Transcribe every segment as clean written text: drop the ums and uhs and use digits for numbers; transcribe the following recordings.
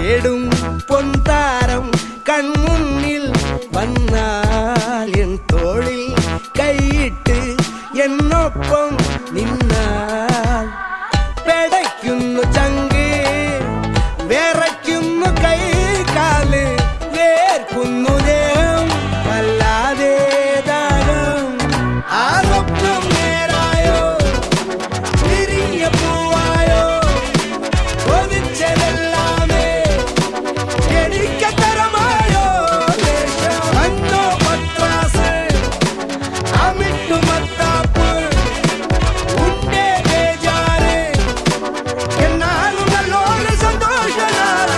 തേടും പൊൻതാരം കൺമുന്നിൽ വന്നാൽ എൻ തോളിൽ കൈയിട്ട് എന്നൊപ്പം നിന്നാൽ പെടയ്ക്കുന്നു ചങ്ക് വിറയ്ക്കുന്നു കൈ കാല് വേർക്കുന്നു ദേഹം വല്ലാതെ ദാഹം ആ സ്വപ്നം നേരായോ തിരിഞ്ഞ പൂവായോ ഒതിച്ചതെല്ലാമേ എനിക്കത്തരമായോ അന്നോ പത്രാസ് അമിട്ടു മത്താപ്പ് ഉണ്ടേ ബേജാറ് എന്നാലും നല്ലോരു സന്തോഷനാണ്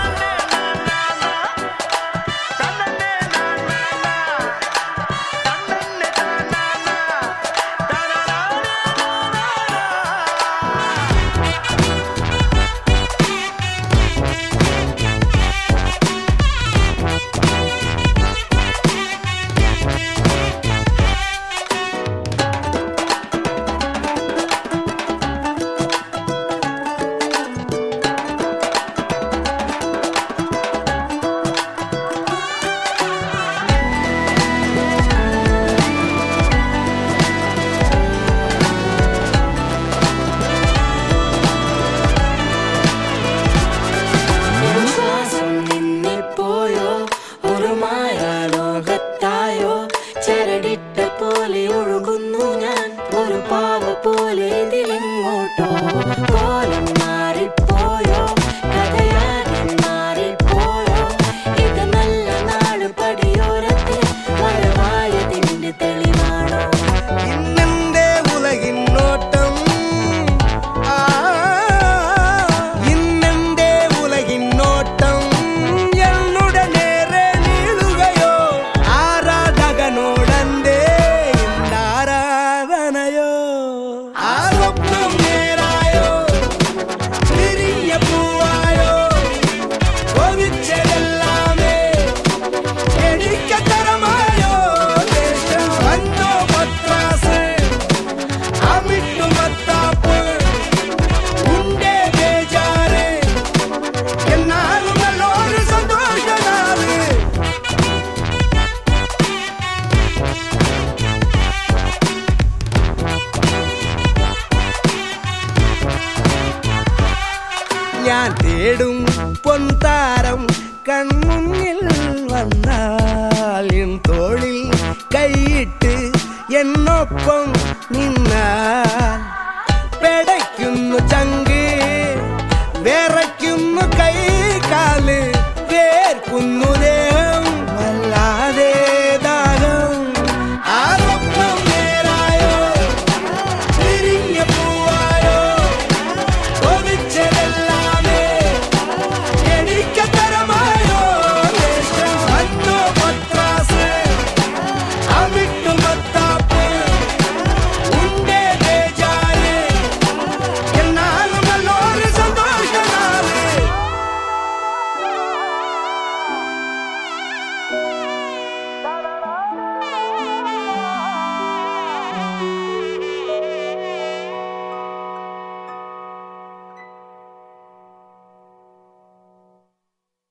പോലെ ഒഴുകുന്നു ഞാൻ ഒരു പാവ പോലെ ഇതിലെങ്ങോട്ടോ കോലം മാറിപ്പോയോ കഥയാകെ മാറിപ്പോയോ ഇത് നല്ല നാട് പടിയോരത്തെ മഴവായതിന്റെ തെളിവാണോ ഇന്നെന്റെ ഉലകിന്നോട്ടം ഇന്നെന്റെ ഉലകിന്നോട്ടം എന്നുടെ നേരെ നീളുകയോ ആരാധകനോടന്റെ ആരാധനയോ ആ സ്വപ്നം നേരായോ തിരിഞ്ഞ പൂവായോ ഒതിച്ചതെല്ലാമേ എനിക്കത്തരമായോ ദേശം വന്നോ പത്രാസ് അമിട്ടു മത്താപ്പ് ഉണ്ടേ ബേജാറ് എന്നാലും നല്ലോരു സന്തോഷനാണ് ഞാൻ തേടും പൊൻതാരം കൺമുന്നിൽ വന്നാൽ എൻ തോളിൽ കൈയിട്ട് എന്നൊപ്പം നിന്നാൽ